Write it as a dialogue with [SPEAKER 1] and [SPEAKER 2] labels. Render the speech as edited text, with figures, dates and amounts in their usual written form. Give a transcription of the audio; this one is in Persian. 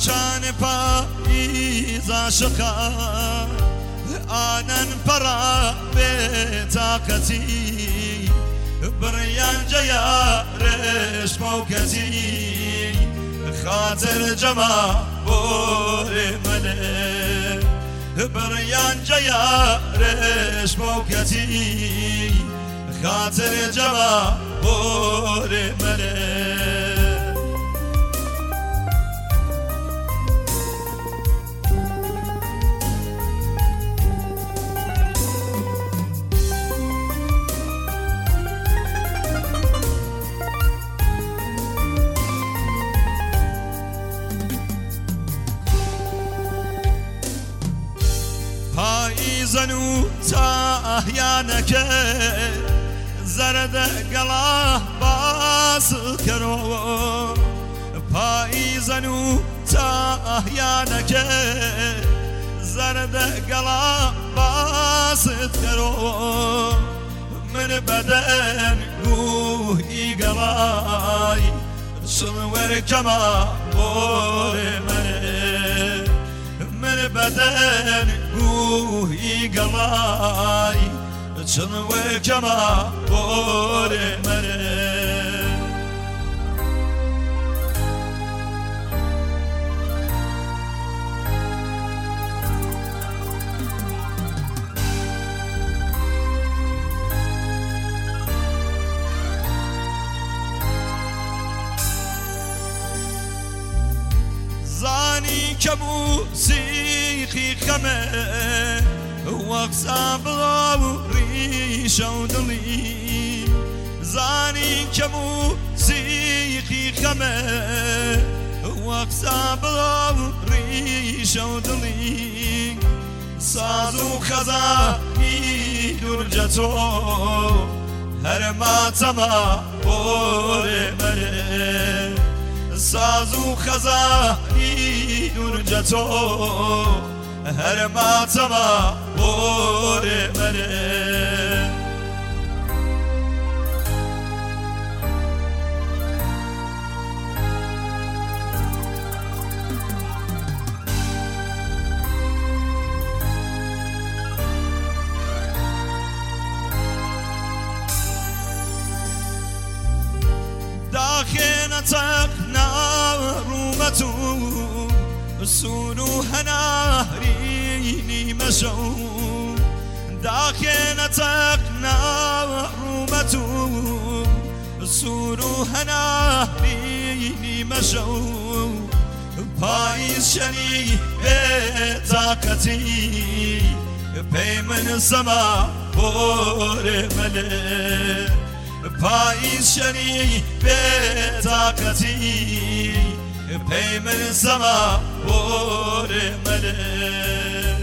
[SPEAKER 1] چان پاییز عاشقا آنن پرا بطاقتی بریان جیارش موکتی خاطر جما بور مله بریان جیارش موکتی خاطر جما بور مله پاییزنو تاهیانکه زرد گلا باس کرو پاییزنو تاهیانکه زرد گلا باس کرو من بدن گوهی گلای سنور کما بور منه من بدن روحي قلاي تنوي كما بوري مري زاني كموسيقي خمه وقصا بغاو ريشة ودلي زاني كموسيقي خمه وقصا بغاو ريشة ودلي سازو خزاني درجتو هرما تما بوري مري سازو خزاني درجتو هرما تما بور منه داخل تقنا رومتو سونو هناريني مشو داخل تقنا رومتو سونو هناريني مشو پاییز شنی بطاقتی پی من سما بور مله پاییز شنی بطاقتی پی من سما بور مله